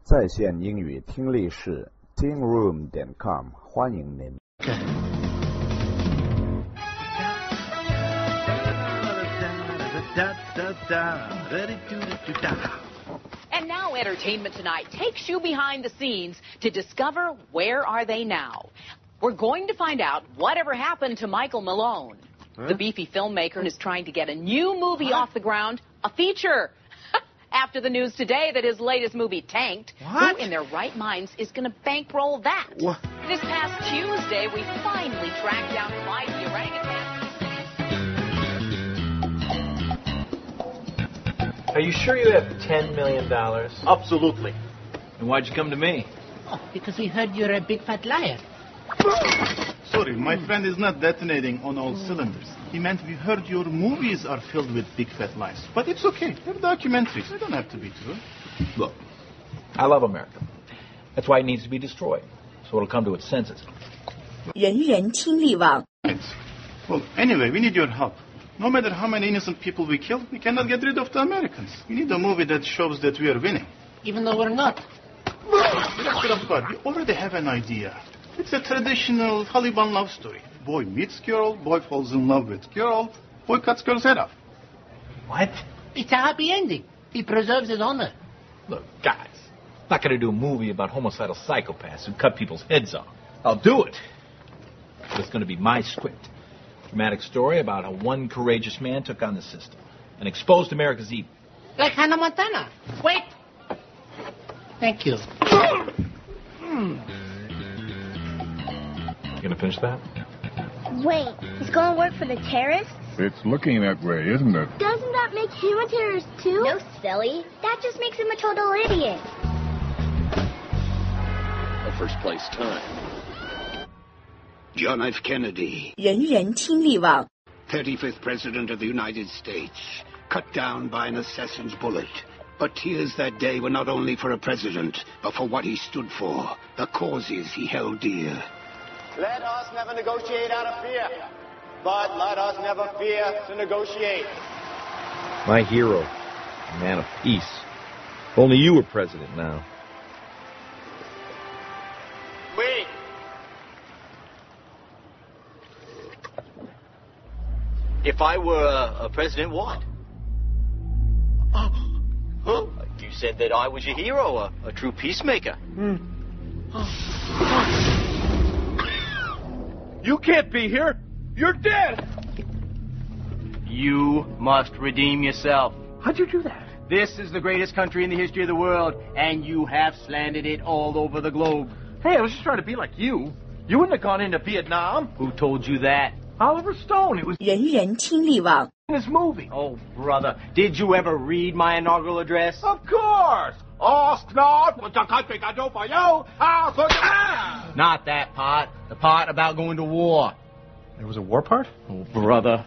在线英语听力室 tingroom.com 欢迎您。 And now Entertainment Tonight takes you behind the scenes to discover where are they now. We're going to find out whatever happened to Michael Malone. The beefy filmmaker is trying to get a new movie off the ground, a feature. After the news today that his latest movie tanked, who in their right minds is going to bankroll that? What? This past Tuesday, we finally tracked down Clyde the orangutan. Are you sure you have $10 million? Absolutely. And why'd you come to me? Oh, because we heard you're a big fat liar. Sorry, my friend is not detonating on all cylinders. He meant we heard your movies are filled with big fat lies. But it's okay. They're documentaries. They don't have to be true. Look, I love America. That's why it needs to be destroyed, so it'll come to its senses. 人人听力网 Well, anyway, we need your help. No matter how many innocent people we kill, we cannot get rid of the Americans. We need a movie that shows that we are winning. Even though we're not. We already have an idea. It's a traditional Taliban love story. Boy meets girl, boy falls in love with girl, boy cuts girl's head off. What? It's a happy ending. He preserves his honor. Look, guys, I'm not going to do a movie about homicidal psychopaths who cut people's heads off. I'll do it. But it's going to be my script. Dramatic story about how one courageous man took on the system and exposed America's evil. Like Hannah Montana. Wait. Thank you. You going to finish that? Wait, he's going to work for the terrorists? It's looking that way, isn't it? Doesn't that make him a terrorist, too? No, silly. That just makes him a total idiot. The first place time. John F. Kennedy. 人人听力网 35th President of the United States. Cut down by an assassin's bullet. But tears that day were not only for a president, but for what he stood for, the causes he held dear. Let us never negotiate out of fear, but let us never fear to negotiate. My hero, a man of peace. If only you were president now. Wait. If I were a president, what? You said that I was your hero, a true peacemaker. You can't be here. You're dead. You must redeem yourself. How'd you do that? This is the greatest country in the history of the world, and you have slandered it all over the globe. Hey, I was just trying to be like you. You wouldn't have gone into Vietnam. Who told you that? Oliver Stone. It was 人人听力网 in his movie. Oh, brother, did you ever read my inaugural address? Of course. Ask not what the country can do for you. Ask what you... Not that part. The part about going to war. There was a war part? Oh, brother.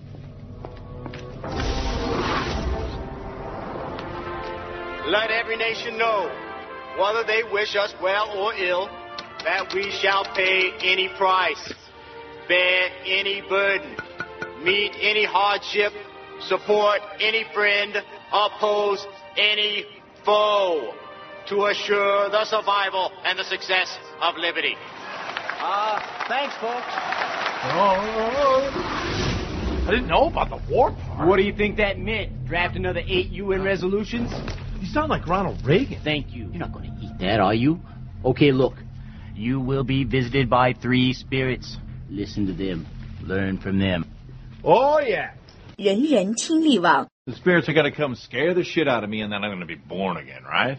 Let every nation know, whether they wish us well or ill, that we shall pay any price, bear any burden, meet any hardship, support any friend, oppose any foe, to assure the survival and the success of liberty. Thanks, folks. I didn't know about the war part. What do you think that meant? Draft another 8 UN resolutions? You sound like Ronald Reagan. Thank you. You're not going to eat that, are you? Okay, look. You will be visited by 3 spirits. Listen to them. Learn from them. Oh, yeah. 人人听力网 The spirits are going to come scare the shit out of me, and then I'm going to be born again, right?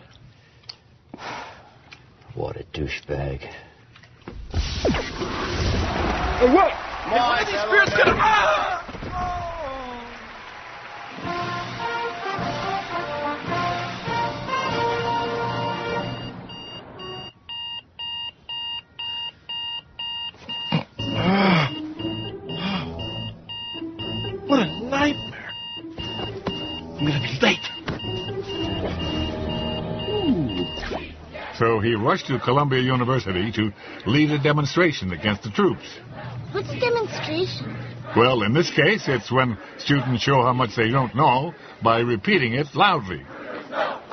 What a douchebag. Hey, wait! One of these spirits gonna... What a nightmare. I'm going to be late. So he rushed to Columbia University to lead a demonstration against the troops. What's a demonstration? Well, in this case, it's when students show how much they don't know by repeating it loudly.